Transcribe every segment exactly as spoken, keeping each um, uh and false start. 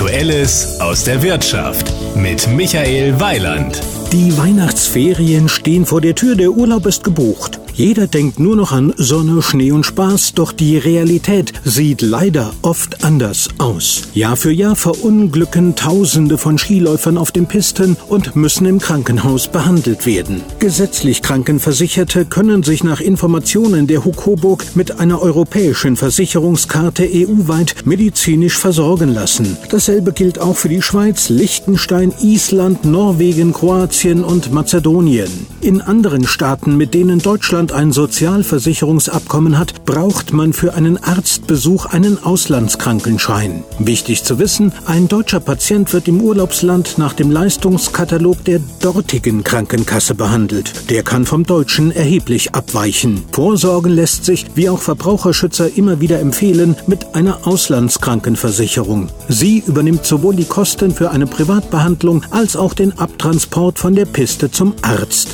Aktuelles aus der Wirtschaft mit Michael Weiland. Die Weihnachtsferien stehen vor der Tür, der Urlaub ist gebucht. Jeder denkt nur noch an Sonne, Schnee und Spaß, doch die Realität sieht leider oft anders aus. Jahr für Jahr verunglücken Tausende von Skiläufern auf den Pisten und müssen im Krankenhaus behandelt werden. Gesetzlich Krankenversicherte können sich nach Informationen der HUKOBUG mit einer europäischen Versicherungskarte E U-weit medizinisch versorgen lassen. Dasselbe gilt auch für die Schweiz, Liechtenstein, Island, Norwegen, Kroatien und Mazedonien. In anderen Staaten, mit denen Deutschland ein Sozialversicherungsabkommen hat, braucht man für einen Arztbesuch einen Auslandskrankenschein. Wichtig zu wissen, ein deutscher Patient wird im Urlaubsland nach dem Leistungskatalog der dortigen Krankenkasse behandelt. Der kann vom deutschen erheblich abweichen. Vorsorgen lässt sich, wie auch Verbraucherschützer immer wieder empfehlen, mit einer Auslandskrankenversicherung. Sie übernimmt sowohl die Kosten für eine Privatbehandlung als auch den Abtransport von der Piste zum Arzt.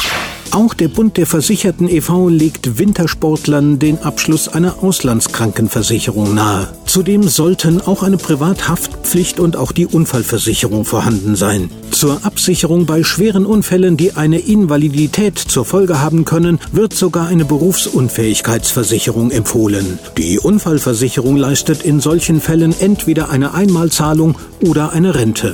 Auch der Bund der Versicherten e V legt Wintersportlern den Abschluss einer Auslandskrankenversicherung nahe. Zudem sollten auch eine Privathaftpflicht und auch die Unfallversicherung vorhanden sein. Zur Absicherung bei schweren Unfällen, die eine Invalidität zur Folge haben können, wird sogar eine Berufsunfähigkeitsversicherung empfohlen. Die Unfallversicherung leistet in solchen Fällen entweder eine Einmalzahlung oder eine Rente.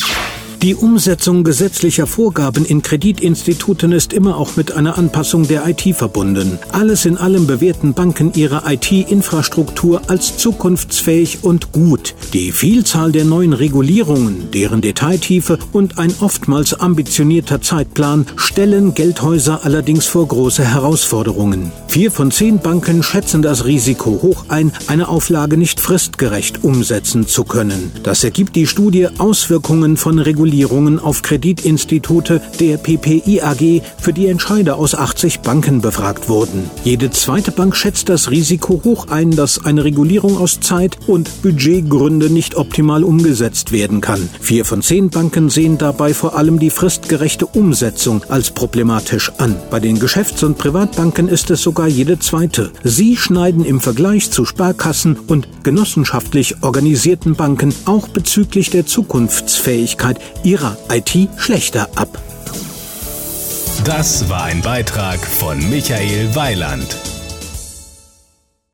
Die Umsetzung gesetzlicher Vorgaben in Kreditinstituten ist immer auch mit einer Anpassung der I T verbunden. Alles in allem bewerten Banken ihre I T-Infrastruktur als zukunftsfähig und gut. Die Vielzahl der neuen Regulierungen, deren Detailtiefe und ein oftmals ambitionierter Zeitplan stellen Geldhäuser allerdings vor große Herausforderungen. Vier von zehn Banken schätzen das Risiko hoch ein, eine Auflage nicht fristgerecht umsetzen zu können. Das ergibt die Studie Auswirkungen von Regulierungen auf Kreditinstitute der P P I A G, für die Entscheider aus achtzig Banken befragt wurden. Jede zweite Bank schätzt das Risiko hoch ein, dass eine Regulierung aus Zeit- und Budgetgründen nicht optimal umgesetzt werden kann. Vier von zehn Banken sehen dabei vor allem die fristgerechte Umsetzung als problematisch an. Bei den Geschäfts- und Privatbanken ist es sogar jede zweite. Sie schneiden im Vergleich zu Sparkassen und genossenschaftlich organisierten Banken auch bezüglich der Zukunftsfähigkeit ihrer I T schlechter ab. Das war ein Beitrag von Michael Weiland.